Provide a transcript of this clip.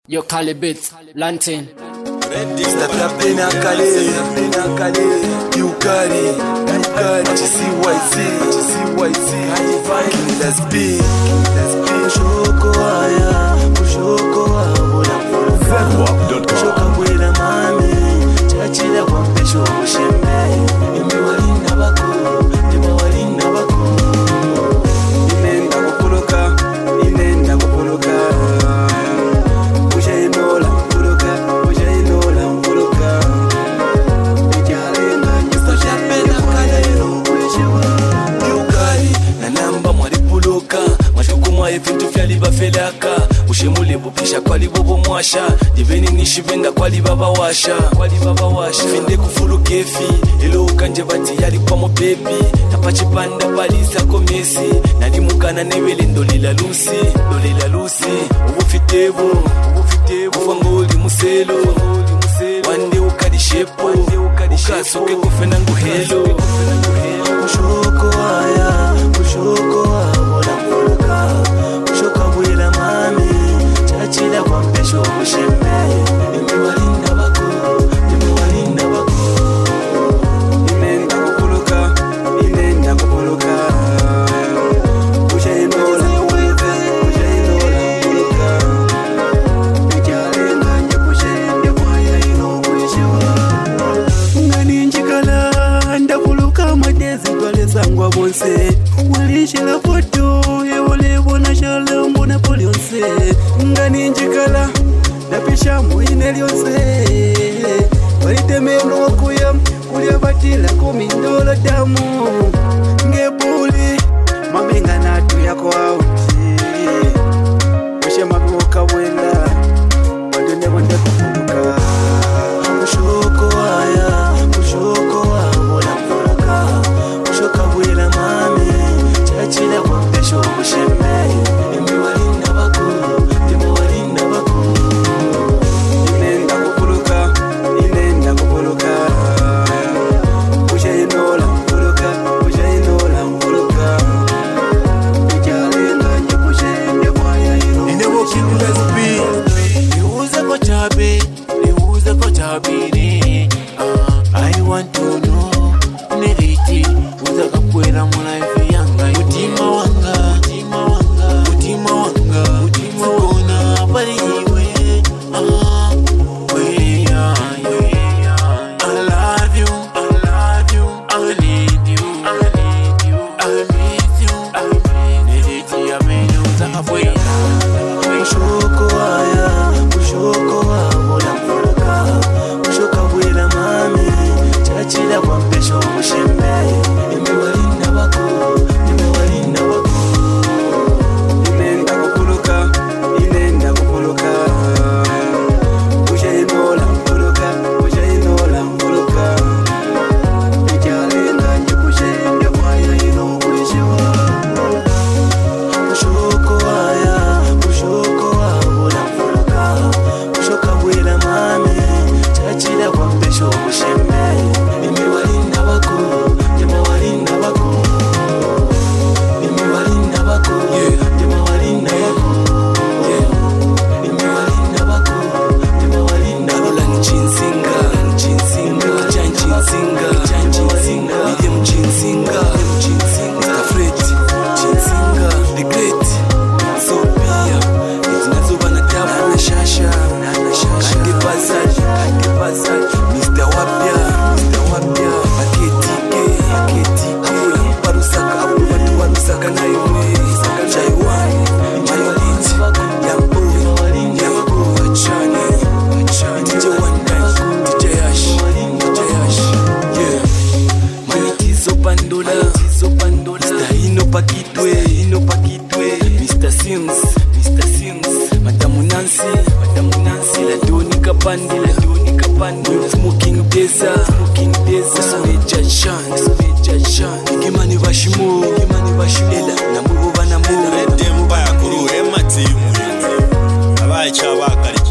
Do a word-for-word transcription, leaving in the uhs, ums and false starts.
Yo Calibit, Lantern. Sta pena kale, pena kale. You got it, you got it. G C Y Z, G C Y Z. Let's be, let's be. Shoko aya, shoko abona Fedwap dot com. Shoko bwela mami, chachila kwa mpesho ushembe. Imi walinda bako, imi walinda bako. Inenda kupuluka, inenda kupuluka. Evintu vyali bafelaka ushemule bupisha kwali bobo mwasha diveni nishibenda kwali baba washa kwali baba washa finde kufulu kefi elo kanje bati yali kwa mo baby tapachipanda balisa komesi nali mukana nebele ndolila lusi ndolila lusi ubufitebo ubufitebo fangoli muselo wande ukadi shepo ukasoke kufena nguhelo ushoko aya ushoko abona Shoka bwela mami, chachila kwa mpesho ushembe. Imi walinda bako, imi walinda bako. Inenda kupuluka, inenda kupuluka. Ushainola kupuluka, ushainola kupuluka. Ijalenga nje kushende kwaya ino kulishiwa. Ngani njikala, ndapuluka madezi kwale sangwa bonse. Walishila foto, ewole bona shalombo Napoleonse. Ngani njikala, napisha muine lyonse. Walitemeno wakuya, kulia batila kumindola damu. Ngebuli, mamenga natu yako auti. Wishe mabuka wela, wadune wende kupuluka. Ushoko aya, ushoko wabona kupuluka. Ushoka wela mami, chachila kwa mpesho ushembe. Imi walinda bako, imi walinda bako. Inenda kupuluka, inenda kupuluka. Ushainola kupuluka, ushainola kupuluka. Ijalenga nje kushende kwaya ino. Inewo kidu let's be. Niuze kwa chabi, niuze kwa chabini. I want to know, neriti, uza kakwela mu life yanga. Mutima wanga, mutima wanga, mutima wanga, mutima wona bari iwe. Ah, we are, we are. I love you, I love you, I need you, I need you, I miss you, I miss you. Neriti ya menu uza kakwela. Ushoko aya, ushoko abona kupuluka. Ushoka bwela mami, chachila kwa mpesho ushembe. Imi walinda bako, imi walinda bako. Inenda kupuluka, inenda kupuluka. Ushainola kupuluka, ushainola kupuluka. Ijalenga nje kushende kwaya ino kulishiwa. Ushoko aya, ushoko abona kupuluka. Ushoka bwela mami, chachila kwa mpesho ushembe. Imi walinda bako, imi walinda bako. Imi walinda bako, imi walinda bako. Imi walinda bako, imi walinda bako. Lola nchinsinga, nchinsinga, chanchinsinga, chanchinsinga. Ide mchinsinga, mchinsinga. Mister Fred, chinsinga, the great. Sophia, itinazoba na tabu na shasha, na shasha. Kande passage, kande passage. Mister Wapya, Mister Wapya. Aketike, aketike. Apula parusaka, apula tu parusaka na yone. Jaiwan, Mayolit, Yambo, Yambo, Achane, Achane. D J Wanda, D J Ash, D J Ash. Yeah. Manitizo Pandola, Manitizo Pandola. Mister Ino Pakitwe, Ino Pakitwe. Mister Sims, Mister Sims. Madamu Nancy, Madamu Nancy. La Doni Kapandi, La Doni Kapandi. Smoking Deza, Smoking Deza. Sobeja Shan, Sobeja Shan. Kimani Bashimo, Kimani Bashimo. Ela, Namubo Banamu. Red Empire kuru ema timu. Abaye chabakari